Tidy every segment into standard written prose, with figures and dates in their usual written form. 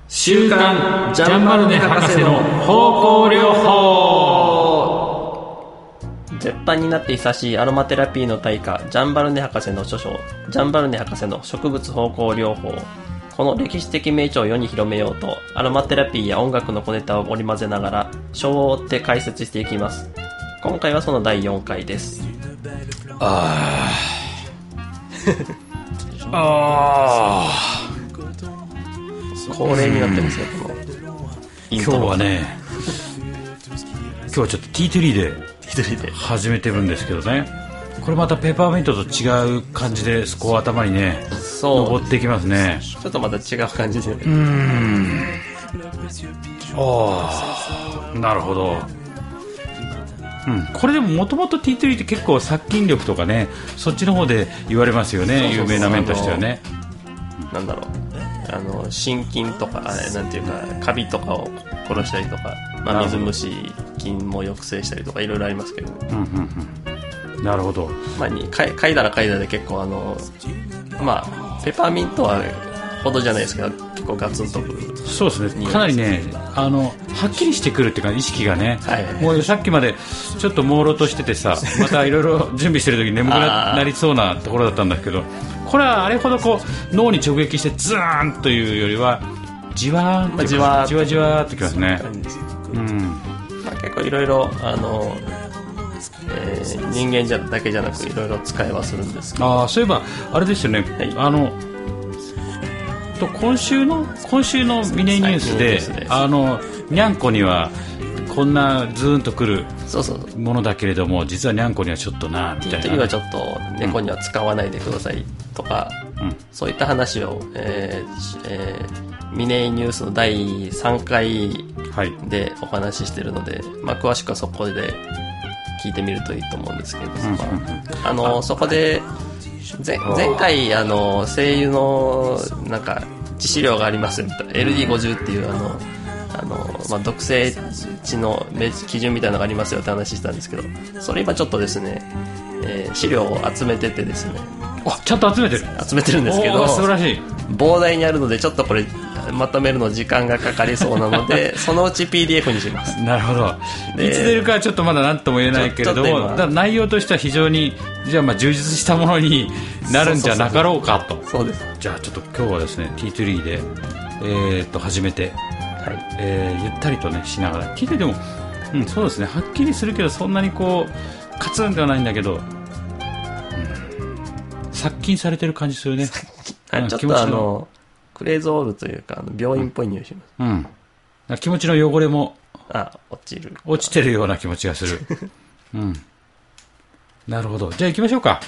週刊ジャンバルネ博士の方向療法。 絶版になって久しいアロマテラピーの大家ジャンバルネ博士の著書ジャンバルネ博士の植物方向療法。この歴史的名著を世に広めようとアロマテラピーや音楽の小ネタを織り交ぜながら章を追って解説していきます。今回はその第4回です。恒例になってますね、このイントロ。 今日はね今日はちょっとティートリーで始めてるんですけどね、これまたペーパーミントと違う感じでこう頭にね登っていきますね。 ちょっとまた違う感じで、 なるほど。これでももともとティートリーって結構殺菌力とかね、そっちの方で言われますよね。有名な面としてはね、 なんだろう、心筋とかなんていうかカビとかを殺したりとか、水虫菌も抑制したりとかいろいろありますけど、 なるほど。 嗅いだら嗅いだで結構ペパーミントはほどじゃないですけど結構ガツンとくる。 そうですね、かなりねはっきりしてくるっていうか意識がね、もうさっきまでちょっと朦朧としててさ、またいろいろ準備してる時に眠くなりそうなところだったんだけど、これはあれほどこう脳に直撃してズーンというよりはじわーんとじわーっときますね。 結構いろいろ人間だけじゃなくいろいろ使いはするんですけど、 そういえばあれですよね、今週のミネニュースでにゃんこにはこんなズーンとくるものだけれども、実はにゃんこにはちょっとなみたいな、 ティートリーはちょっと猫には使わないでくださいとか、そういった話を、ミネニュースの第3回でお話ししているので、詳しくはそこで聞いてみるといいと思うんですけど、そこで前回声優のなんか致死量がありますみたいな LD50 っていう毒性値の基準みたいなのがありますよって話したんですけど、それ今ちょっとですね、資料を集めててですね、 ちゃんと集めてるんですけど、 素晴らしい。 膨大にあるのでちょっとこれまとめるの時間がかかりそうなのでそのうち PDF にします。 なるほど。いつ出るかはちょっとまだ何とも言えないけれども、だから内容としては非常に充実したものになるんじゃなかろうかと。 そうです。 じゃあちょっと今日はですね T3 で、始めて、ゆったりとねしながら T3 でも、そうですね、はっきりするけどそんなにこうカツンではないんだけど、殺菌されてる感じするね。 ちょっとクレーゾールというか病院っぽい匂いします。 気持ちの汚れも落ちてるような気持ちがする。なるほど。じゃあ行きましょうか。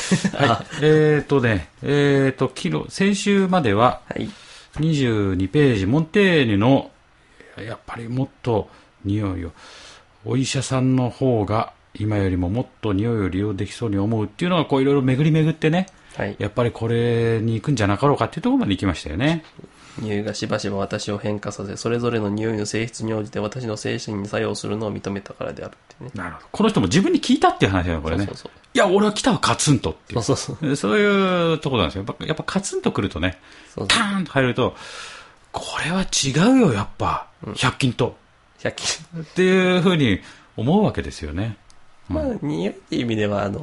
先週までは22ページ、モンテーニュのやっぱりもっと匂いを、お医者さんの方が今よりももっと匂いを利用できそうに思うっていうのがこういろいろ巡り巡ってね、やっぱりこれに行くんじゃなかろうかっていうところまで行きましたよね。 匂いがしばしば私を変化させ、それぞれの匂いの性質に応じて私の精神に作用するのを認めたからであるってね。 なるほど。この人も自分に聞いたっていう話だよこれね。いや俺は来たわカツンとっていう、そういうところなんですよ。やっぱカツンとくるとね、ターンと入るとこれは違うよやっぱ、100均とっていうふうに思うわけですよね。 匂いっていう意味では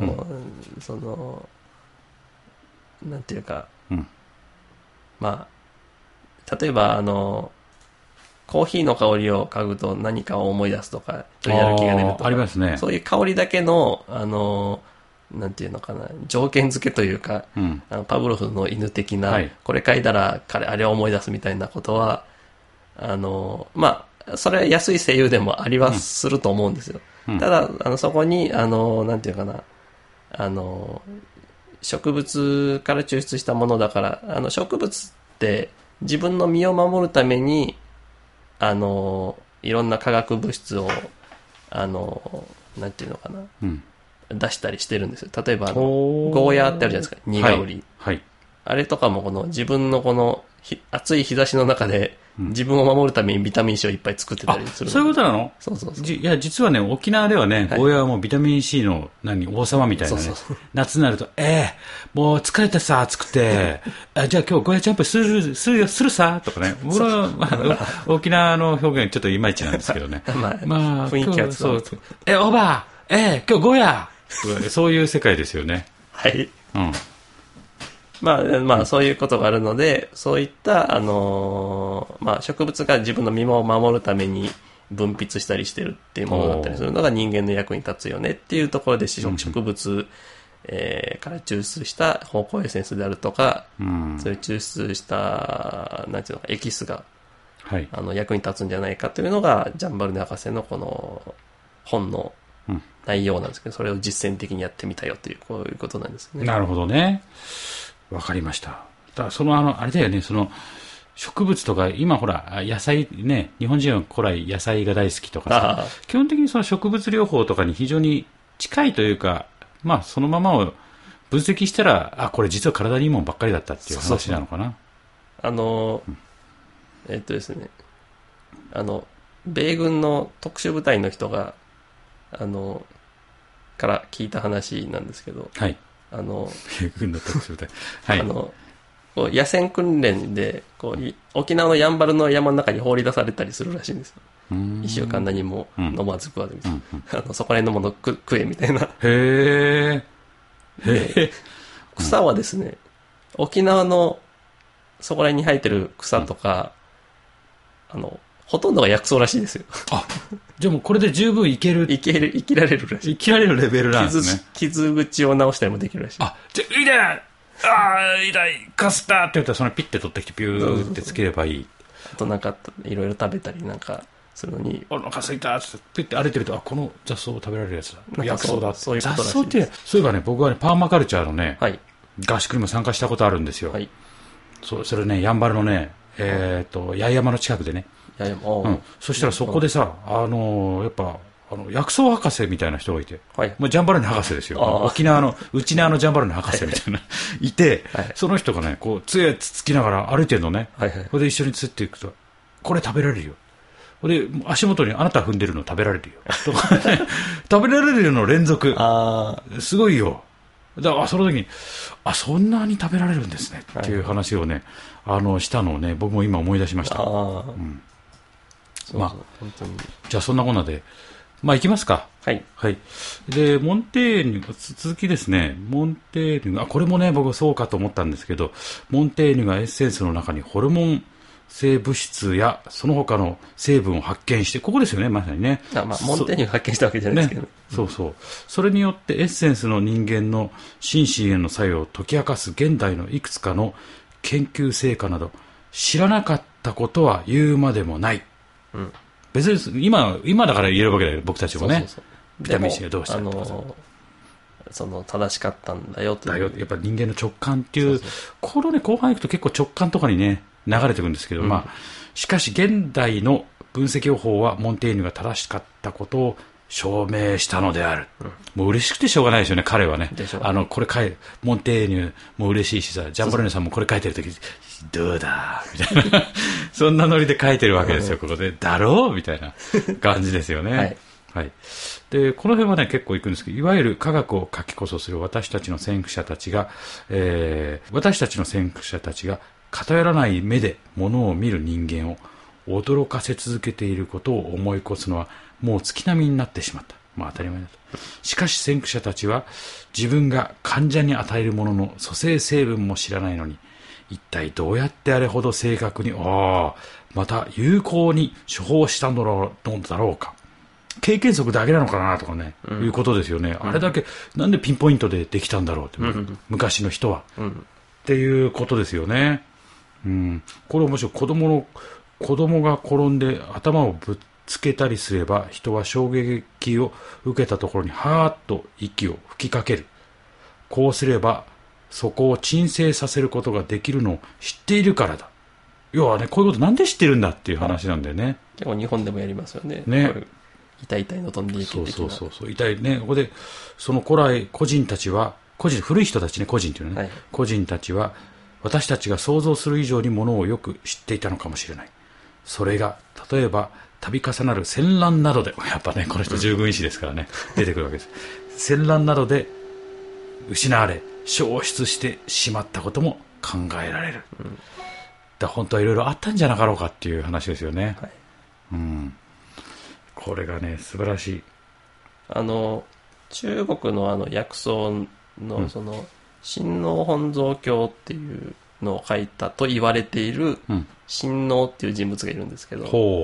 なんていうか、例えばコーヒーの香りを嗅ぐと何かを思い出すとかやる気が出るとかありますね。 そういう香りだけのなんていうのかな、条件付けというか、パブロフの犬的な、これ嗅いだらあれを思い出すみたいなことはそれは安い声優でもありはすると思うんですよ。ただそこになんていうかな、植物から抽出したものだから植物って自分の身を守るためにいろんな化学物質をなんていうのかな、出したりしてるんですよ。例えばゴーヤーってあるじゃないですか、苦ウリ、あれとかも自分のこの暑い日差しの中で自分を守るためにビタミン C をいっぱい作ってたりする。 そういうことなの？ そうそうそう。 いや、実はね、沖縄ではね、ゴーヤはもうビタミン C の王様みたいなね。そうそうそう、夏になると、もう疲れてさ、暑くて、じゃあ今日ゴーヤジャンプするさ、とかね。僕は、沖縄の表現ちょっといまいちなんですけどね。 まあ、雰囲気はそう。 オーバー、今日ゴーヤそういう世界ですよね。 はい。うん。まあ、そういうことがあるので、そういった、植物が自分の身を守るために分泌したりしてるっていうものだったりするのが人間の役に立つよねっていうところで、植物、から抽出した芳香エッセンスであるとか、そういう抽出した、なんていうのか、エキスが、役に立つんじゃないかというのが、ジャンバルネ博士のこの本の内容なんですけど、それを実践的にやってみたよという、こういうことなんですね。 なるほどね。わかりました。だからあれだよね、植物とか、今ほら、野菜ね、日本人は古来野菜が大好きとかさ、基本的にその植物療法とかに非常に近いというか、そのままを分析したら、これ実は体にいいもんばっかりだったっていう話なのかな。 ですね、米軍の特殊部隊の人が、から聞いた話なんですけど、 はい。軍の特殊部隊。はい。 野戦訓練で、沖縄のやんばるの山の中に放り出されたりするらしいんですよ。1週間何も飲まず食わずみたいな。そこら辺のもの食えみたいな。 へえ。草はですね、沖縄のそこら辺に生えてる草とか、ほとんどが薬草らしいですよ。 じゃあもうこれで十分生きられるらしい。生きられるレベルなんですね。 傷口を治したりもできるらしい。 じゃあ、痛い、かすったって言ったら、そのピッて取ってきてピューってつければいい。 あとなんか、いろいろ食べたりなんかするのに。 お腹すいたってピッて歩いてると、この雑草を食べられるやつだ。薬草だ。 そういうことらしいです。 雑草って、そういえばね、僕はね、パーマカルチャーのね、合宿にも参加したことあるんですよ。それね、やんばるのね、八重山の近くでね。そしたらそこでさ、やっぱ、薬草博士みたいな人がいて、ジャンバルネ博士ですよ。沖縄の、内縄のジャンバルネ博士みたいな、いて、その人がね、杖つつきながら歩いてるのね。それで一緒につっていくと、これ食べられるよ。で、足元にあなた踏んでるの食べられるよ。とかね、食べられるの連続。すごいよ。だからその時に、そんなに食べられるんですねっていう話をね、したのをね、僕も今思い出しました。じゃあそんなこんなで、行きますか。 はい。 はい。で、モンテーニュ、続きですね。モンテーニュ、これもね、僕そうかと思ったんですけど、モンテーニュがエッセンスの中にホルモン性物質やその他の成分を発見して、ここですよね、まさにね。 モンテーニュが発見したわけじゃないですけど。 そうそう。それによってエッセンスの人間の心身への作用を解き明かす現代のいくつかの研究成果など、知らなかったことは言うまでもない。別に今だから言えるわけだよ、僕たちもね。ビタミン C がどうしたとかさ。正しかったんだよという。 やっぱ人間の直感っていう、このね、後半行くと結構直感とかにね、流れてくるんですけど、しかし現代の分析方法はモンテーニュが正しかったことを証明したのである。もう嬉しくてしょうがないですよね、彼はね。これモンテーニュも嬉しいしさ、ジャンボレネさんもこれ書いてるとき、どうだみたいな。そんなノリで書いてるわけですよ、ここで。だろうみたいな感じですよね。はい。で、この辺はね、結構いくんですけど、いわゆる科学を書きこそする私たちの先駆者たちが、偏らない目で物を見る人間を驚かせ続けていることを思い越すのはもう月並みになってしまった。当たり前だと。しかし先駆者たちは自分が患者に与えるものの組成成分も知らないのに、一体どうやってあれほど正確に、また有効に処方したのだろうか。経験則だけなのかなとかね、いうことですよね。あれだけなんでピンポイントでできたんだろうって、昔の人は、っていうことですよね。これ面白い。子供が転んで頭をぶつけたりすれば、人は衝撃を受けたところにはーっと息を吹きかける。こうすればそこを鎮静させることができるのを知っているからだ。要はね、こういうことなんで知ってるんだっていう話なんだよね。 結構日本でもやりますよね。痛いの飛んでいけ的な。 そう痛いね。ここでその古来古人たちは、古い人たちね、古人っていうのね、古人たちは私たちが想像する以上にものをよく知っていたのかもしれない。 それが例えば度重なる戦乱などで、やっぱねこの人従軍医師ですからね、出てくるわけです。戦乱などで失われ消失してしまったことも考えられる、だ本当はいろいろあったんじゃなかろうかっていう話ですよね、これがね素晴らしい。 中国の薬草のその親王本草経っていうのを書いたと言われている親王っていう人物がいるんですけど、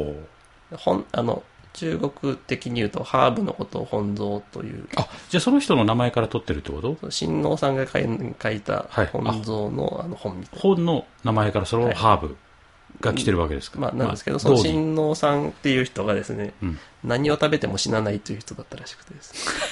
中国的に言うとハーブのことを本草という。 あ、じゃあその人の名前から取ってるってこと？ 親王さんが書いた本草の本みたいな。 本の名前からそのハーブが来てるわけですか？ なんですけど、その親王さんっていう人がですね、何を食べても死なないという人だったらしくてです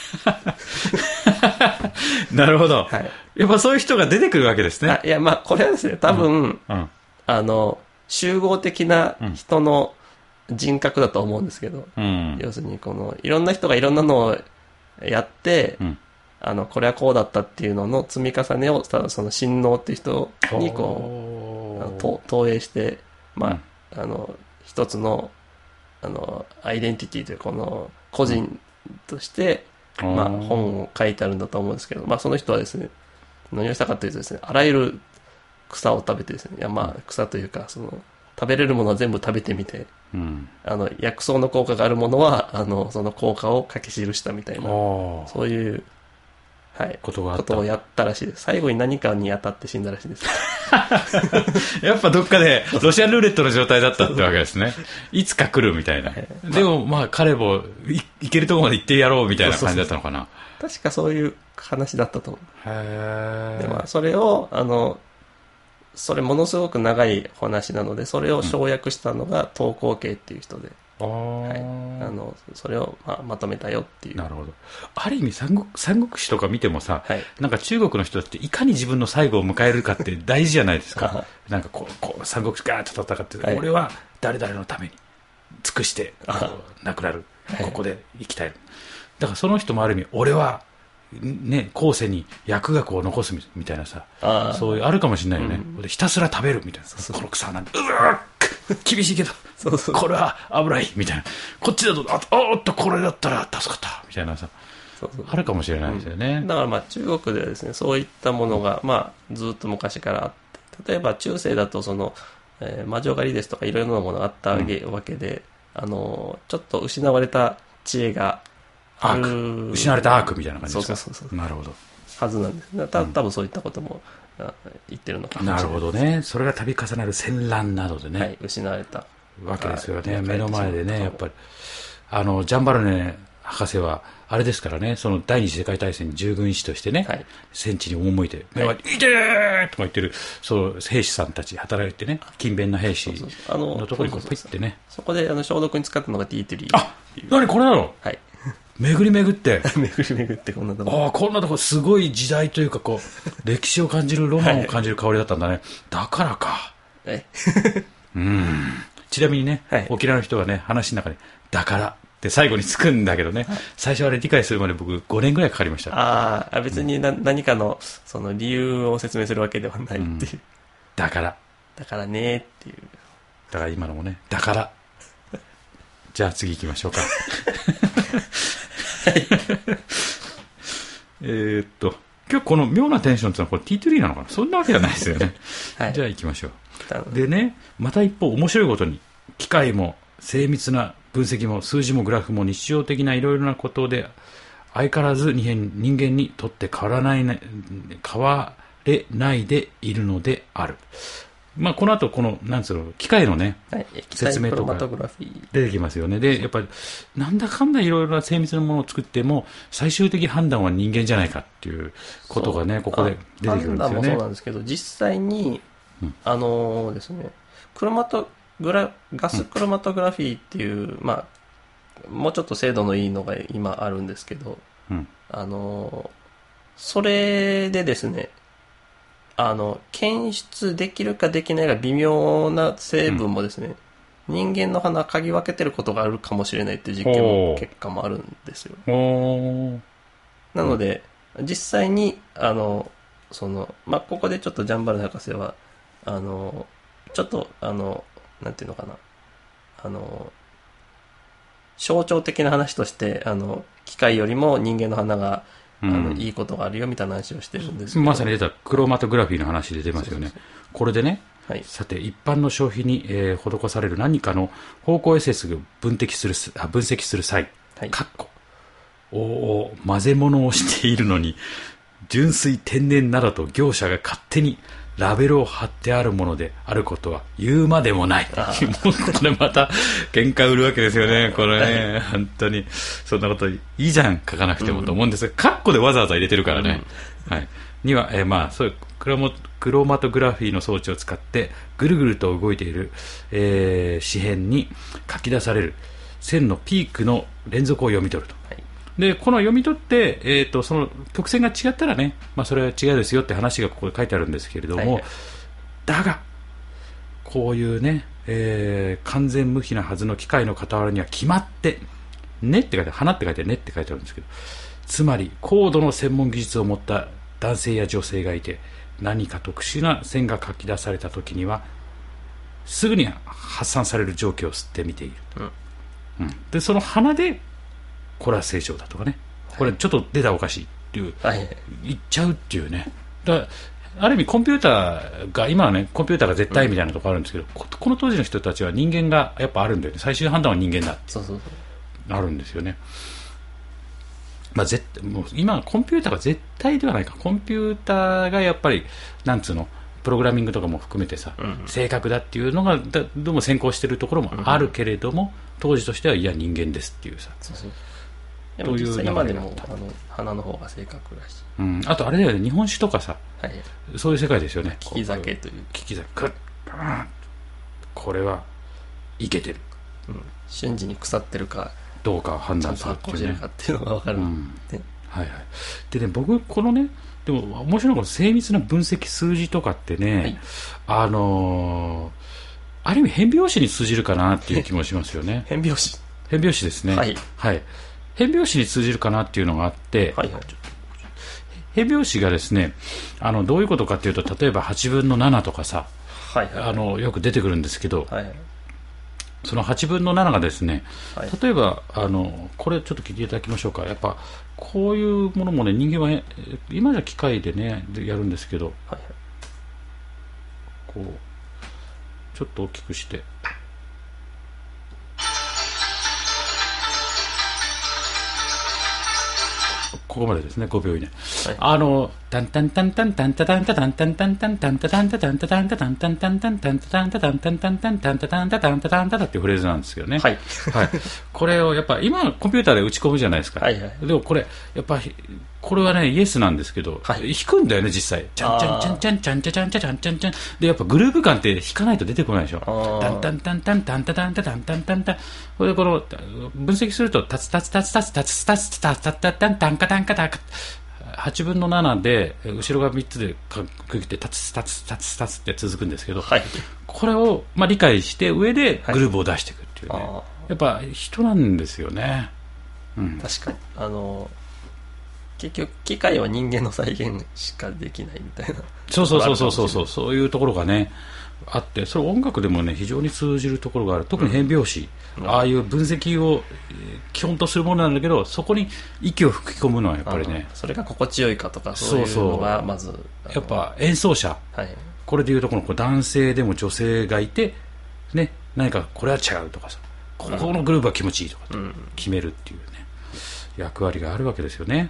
なるほど、やっぱそういう人が出てくるわけですね。 いや、これはですね、多分、集合的な人の人格だと思うんですけど、要するにいろんな人がいろんなのをやって、これはこうだったっていうのの積み重ねをその親王っていう人に投影して、一つのアイデンティティというこの個人として、本を書いてあるんだと思うんですけど、その人はですね、何をしたかというとですね、あらゆる草を食べてですね、草というか食べれるものは全部食べてみて、薬草の効果があるものはその効果を書き記したみたいな、そういうことをやったらしいです。最後に何かに当たって死んだらしいですやっぱどっかでロシアンルーレットの状態だったってわけですね。いつか来るみたいな、でも彼も行けるところまで行ってやろうみたいな感じだったのかな。 確かそういう話だったと思う。でそれをそれものすごく長い話なので、それを省略したのが東光慶っていう人で、それをまとめたよっていう。 なるほど。ある意味三国志とか見てもさ、なんか中国の人っていかに自分の最後を迎えるかって大事じゃないですか。なんかこう三国志ガーッと戦って、俺は誰々のために尽くして亡くなる、ここで生きたい。だからその人もある意味俺はね、後世に薬学を残すみたいなさ、そういうあるかもしれないよね、ひたすら食べるみたいな、この草なんて厳しいけどこれは危ないみたいな、こっちだとおっとこれだったら助かったみたいなさ、あるかもしれないですよね。 だから中国ではですね、そういったものがずっと昔からあって、例えば中世だと魔女狩りですとかいろいろなものがあったわけで、ちょっと失われた知恵が失われたアークみたいな感じですか？ そうなるほど。 はずなんです。多分そういったことも言ってるのかもしれない。 なるほどね。それが度重なる戦乱などでね、 失われたわけですよね。目の前でね、やっぱりジャンバルネ博士はあれですからね、その第二次世界大戦に従軍医師としてね、戦地に赴いて目の前に「いてー!」とか言ってる兵士さんたち働いてね、勤勉な兵士のところにピッてね、 そこで消毒に使ったのがティートリー。 何これなの？巡り巡ってこんなとこ、 こんなとこすごい時代というか歴史を感じる、ロマンを感じる香りだったんだね。だからか。ちなみにね、沖縄の人がね話の中でだからって最後につくんだけどね、最初あれ理解するまで僕5年ぐらいかかりました。 別に何かのその理由を説明するわけではないっていう、 だからねっていう。 だから今のもね、だからじゃあ次行きましょうか今日この妙なテンションってのはこれ T3 なのかな？そんなわけじゃないですよねじゃあ行きましょう。でね、また一方面白いことに機械も精密な分析も数字もグラフも日常的ないろいろなことで相変わらず人間にとって変われないでいるのである。この後なんつうの機械のね、説明とか出てきますよね。でやっぱりなんだかんだいろいろな精密なものを作っても最終的判断は人間じゃないかっていうことがね、ここで出てくるんですよね。判断もそうなんですけど、実際にですね、ガスクロマトグラフィーっていう、もうちょっと精度のいいのが今あるんですけど、それでですね、検出できるかできないが微妙な成分もですね、人間の鼻を嗅ぎ分けてることがあるかもしれないっていう実験結果もあるんですよ。なので、実際にここでちょっとジャンバル博士はちょっとなんていうのかな、 象徴的な話として、機械よりも人間の鼻が、いいことがあるよみたいな話をしてるんですけど。 まさに出たクロマトグラフィーの話で出ますよね。これでね、 はい、 さて、一般の消費に、施される何かの方向 SS を分析する際、 はい、 混ぜ物をしているのに、純粋天然などと業者が勝手にラベルを貼ってあるものであることは言うまでもない。もうこれまた喧嘩売るわけですよね。これね、本当にそんなこといいじゃん書かなくてもと思うんですが、カッコでわざわざ入れてるからね。はい。には、そういうクロマトグラフィーの装置を使ってぐるぐると動いている、紙片に書き出される線のピークの連続を読み取ると。はい、でこの読み取って、その曲線が違ったらね、それは違うですよって話がここで書いてあるんですけれども、だがこういうね、完全無比なはずの機械の傍らには決まってねって書いてある、花って書いてねって書いてあるんですけど、つまり高度の専門技術を持った男性や女性がいて、何か特殊な線が書き出された時にはすぐに発散される蒸気を吸ってみている、でその花でこれは正常だとかね、これちょっと出たらおかしいっていう、言っちゃうっていうね。だからある意味コンピューターが、今はねコンピューターが絶対みたいなところあるんですけど、この当時の人たちは人間がやっぱあるんだよね。最終判断は人間だってあるんですよね。もう今コンピューターが絶対ではないか、コンピューターがやっぱりなんつうのプログラミングとかも含めてさ、正確だっていうのがどうも先行しているところもあるけれども、当時としてはいや人間ですっていうさ、 でも実際今でも花の方が正確らしい、 あとあれだよね、日本酒とかさ、そういう世界ですよね。 利き酒という、 利き酒これはいけてる、 瞬時に腐ってるかどうか判断するっていうね、かっていうのが分かる、 でね、僕このね、でも面白いのは精密な分析数字とかってね、ある意味変拍子に通じるかなっていう気もしますよね。 変拍子ですね。変拍子に通じるかなっていうのがあって、変拍子がですね、どういうことかっていうと、例えば8分の7とかさ、よく出てくるんですけど、その8分の7がですね、例えばこれちょっと聞いていただきましょうか。やっぱこういうものもね、人間は今じゃ機械でねやるんですけど、こうちょっと大きくして、ここまでですね、5秒以内。タンタンタンタンタンタタンタタンタンタンタンタンタタンタタンタタンタタンタンタンタンタンタタンタタンタンタンタンタンタタンタタンタタンタタっていうフレーズなんですけどね。これをやっぱ今コンピューターで打ち込むじゃないですか。でもこれやっぱこれはねイエスなんですけど、弾くんだよね実際。チャンチャンチャンチャンチャンチャンチャンチャンチャンチャンで、やっぱグルーヴ感って弾かないと出てこないでしょ。タンタンタンタンタンタタンタタンタンタンタン。これでこの分析するとタツタツタツタツタツタツタツタタタンタンカタンカタンカ8分の7で後ろが3つで区切ってタツタツタツタツって続くんですけど、これを理解して上でグルーヴを出していくっていうね、やっぱ人なんですよね。 確かに結局機械は人間の再現しかできないみたいな、 そういうところがねあって、それ音楽でもね非常に通じるところがある。特に変拍子、ああいう分析を基本とするものなんだけど、そこに息を吹き込むのはやっぱりね、 それが心地よいかとかそういうのがまずやっぱ演奏者、これでいうとこの男性でも女性がいてね、何かこれは違うとかさ、ここのグループは気持ちいいとか決めるっていうね、役割があるわけですよね。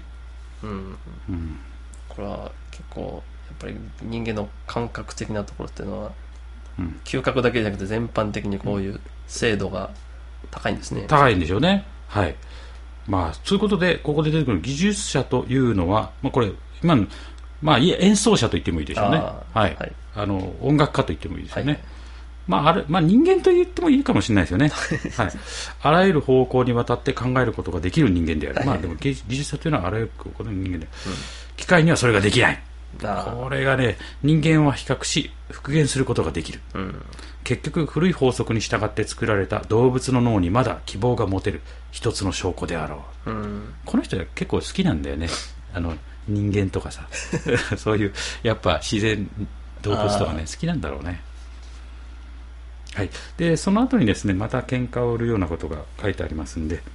これは結構やっぱり人間の感覚的なところっていうのは、嗅覚だけじゃなくて全般的にこういう精度が高いんですね。 高いんでしょうね。そういうことでここで出てくる技術者というのは、これ今の演奏者と言ってもいいでしょうね。音楽家と言ってもいいですよね。人間と言ってもいいかもしれないですよね。あらゆる方向にわたって考えることができる人間である。でも技術者というのはあらゆる方向の人間で、機械にはそれができない。これがね、人間は比較し復元することができる。結局古い法則に従って作られた動物の脳にまだ希望が持てる一つの証拠であろう。この人は結構好きなんだよね。人間とかさそういうやっぱ自然動物とかね好きなんだろうね。 はい、でその後にですねまた喧嘩を売るようなことが書いてありますんで、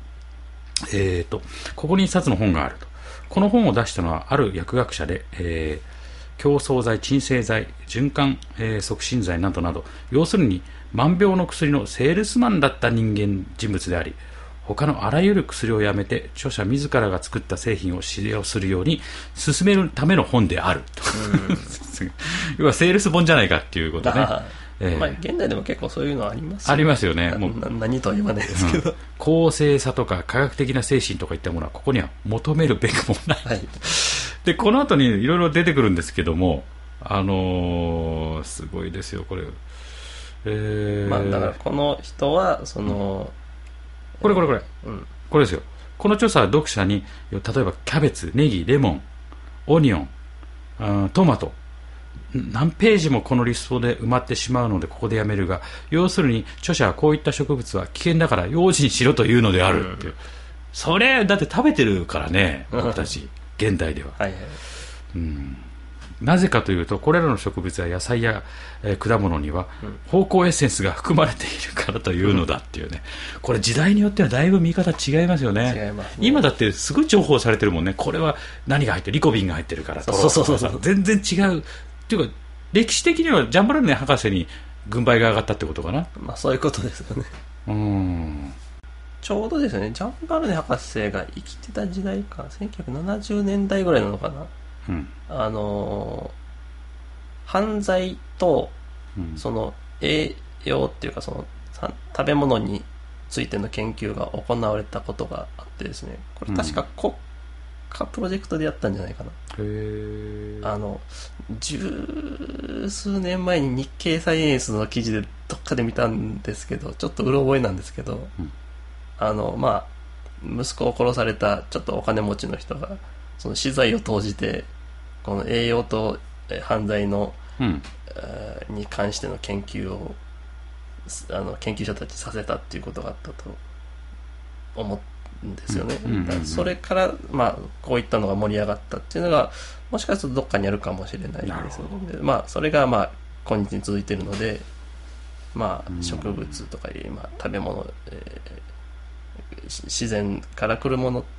ここに一冊の本があると。この本を出したのはある薬学者で、強壮剤、鎮静剤、循環、促進剤などなど、要するに万病の薬のセールスマンだった人物であり、他のあらゆる薬をやめて著者自らが作った製品を使用するように進めるための本であると。要はセールス本じゃないかっていうことね。 現代でも結構そういうのありますよね。ありますよね。 もう何とは言わないですけど、 公正さとか科学的な精神とかいったものはここには求めるべくもない、はい、でこの後にいろいろ出てくるんですけども、すごいですよこれ、 だからこの人はその、 これ、これですよ。この著者は読者に例えばキャベツ、ネギ、レモン、オニオン、トマト、何ページもこのリストで埋まってしまうのでここでやめるが、要するに著者はこういった植物は危険だから用心しろというのであるっていう、それだって食べてるからね僕たち現代では、はいはい、なぜかというとこれらの植物や野菜や、果物には芳香エッセンスが含まれているからというのだっていうね、これ時代によってはだいぶ見方違いますよね。 違いますね。 今だってすごい重宝されてるもんね。これは何が入ってる、リコビンが入ってるからとか、 そう全然違うっていうか、歴史的にはジャンバルネ博士に軍配が上がったってことかな。 そういうことですよね。ちょうどですね、ジャンバルネ博士が生きてた時代か、1970年代ぐらいなのかな。犯罪と、その栄養っていうかその食べ物についての研究が行われたことがあってですね、これ確か国家プロジェクトでやったんじゃないかな。十数年前に日経サイエンスの記事でどっかで見たんですけど、ちょっとうろ覚えなんですけど、息子を殺されたちょっとお金持ちの人がその資材を投じてこの栄養と犯罪の、に関しての研究を研究者たちさせたっていうことがあったと思うんですよね。それから、こういったのが盛り上がったっていうのがもしかするとどっかにあるかもしれないですよね。それが今日に続いているので、植物とか食べ物、自然から来るものって、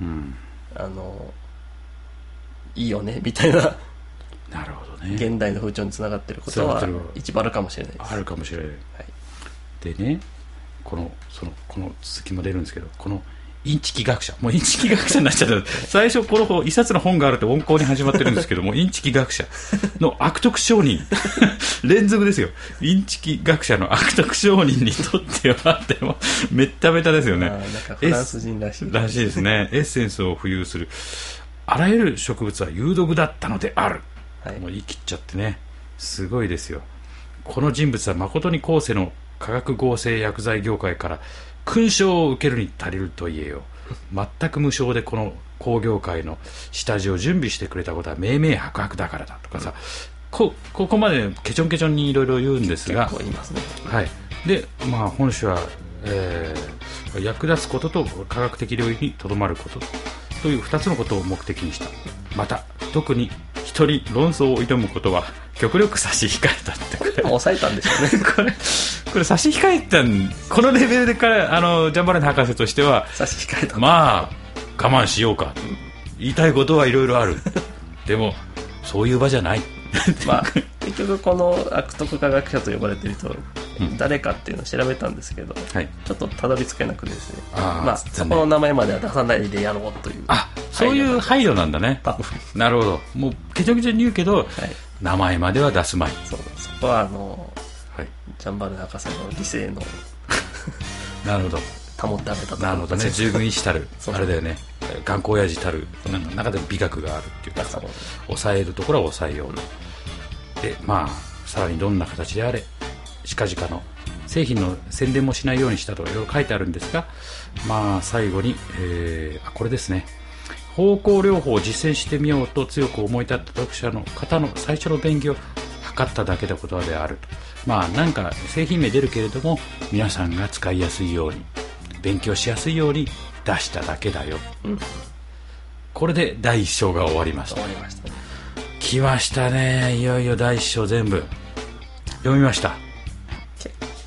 いいよねみたいな、 なるほどね、 現代の風潮につながっていることは一番あるかもしれないです。 あるかもしれない、はい、でね、この続きも出るんですけど、このインチキ学者、もうインチキ学者になっちゃった最初この一冊の本があるって温厚に始まってるんですけどもインチキ学者の悪徳商人連続ですよ。インチキ学者の悪徳商人にとってはでもめっためたですよね。 なんかフランス人らしいですね。エッセンスを浮遊するあらゆる植物は有毒だったのである、もう言い切っちゃってね、すごいですよ。この人物は誠に後世の化学合成薬剤業界から勲章を受けるに足りると言えよ。全く無償でこの工業界の下地を準備してくれたことは明々白々だからだとかさ、ここまでケチョンケチョンにいろいろ言うんですが、 結構言いますね。 はい、で、本書は、役立つことと科学的領域にとどまることという2つのことを目的にした。また特に一人論争を挑むことは極力差し控えたって。 これでも抑えたんですよねこれ差し控えたこのレベルでからジャンバレン博士としては差し控えた、 我慢しようか、言いたいことはいろいろあるでもそういう場じゃない結局この悪徳科学者と呼ばれている人、誰かっていうのを調べたんですけど、ちょっとたどり着けなくてですね、そこの名前までは出さないでやろうという、 そういう配慮なんだね。なるほど。もうケチョケチョに言うけど、名前までは出すまい。 そこはジャンバル博士の理性のなるほど、 保ってあげたと。 なるほどね。従軍医師たるあれだよね、頑固親父たる中でも美学があるっていうかさ、抑えるところは抑えようで、さらにどんな形であれ近々の製品の宣伝もしないようにしたといろいろ書いてあるんですが、最後に、これですね。芳香療法を実践してみようと強く思い立った読者の方の最初の勉強を図っただけのことであると。なんか製品名出るけれども皆さんが使いやすいように勉強しやすいように出しただけだよ、これで第一章が終わりました。来ましたね。いよいよ第一章全部読みました。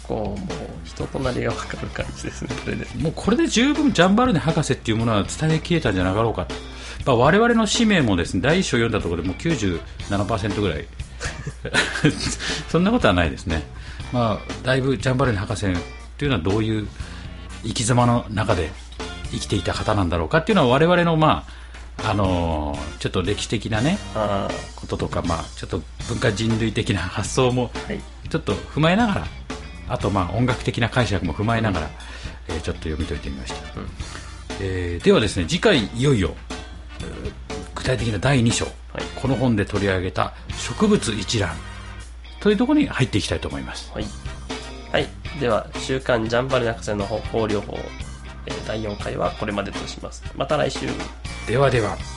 構もう人となりが分かる感じですね。これでもうこれで十分ジャンバルネ博士っていうものは伝えきれたんじゃなかろうかと。我々の使命もですね、第一章読んだところでもう 97% ぐらいそんなことはないですね。だいぶジャンバルネ博士というのはどういう生き様の中で生きていた方なんだろうかっていうのは我々のちょっと歴史的なねこととか、ちょっと文化人類的な発想もちょっと踏まえながら、あと音楽的な解釈も踏まえながら、ちょっと読み解いてみました。ではですね、次回いよいよ具体的な第2章、この本で取り上げた植物一覧というところに入っていきたいと思います。 はい、では週刊ジャンバルネ博士の方法療法、第4回はこれまでとします。また来週。 ではでは。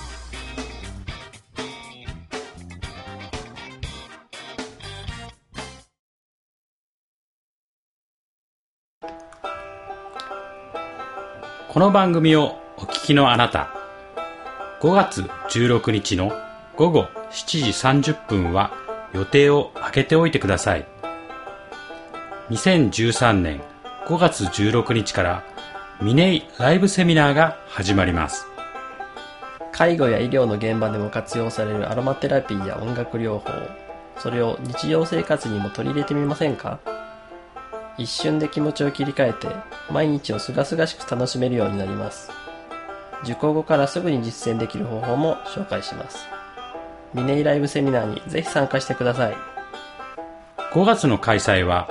この番組をお聞きのあなた、5月16日の午後7時30分は予定を空けておいてください。2013年5月16日からミネイライブセミナーが始まります。 介護や医療の現場でも活用されるアロマテラピーや音楽療法、それを日常生活にも取り入れてみませんか？一瞬で気持ちを切り替えて毎日をすがすがしく楽しめるようになります。受講後からすぐに実践できる方法も紹介します。ミネイライブセミナーにぜひ参加してください。 5月の開催は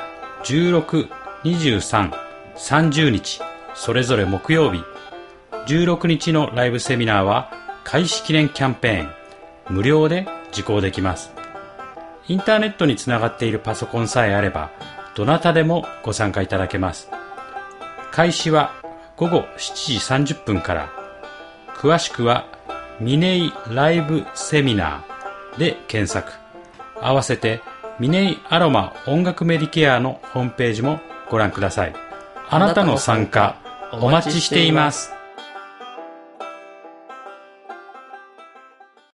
16、23、30日それぞれ木曜日。16日のライブセミナーは開始記念キャンペーン、無料で受講できます。インターネットにつながっているパソコンさえあればどなたでもご参加いただけます。開始は午後7時30分から。詳しくはミネイライブセミナーで検索。合わせてミネイアロマ音楽メディケアのホームページもご覧ください。あなたの参加お待ちしています。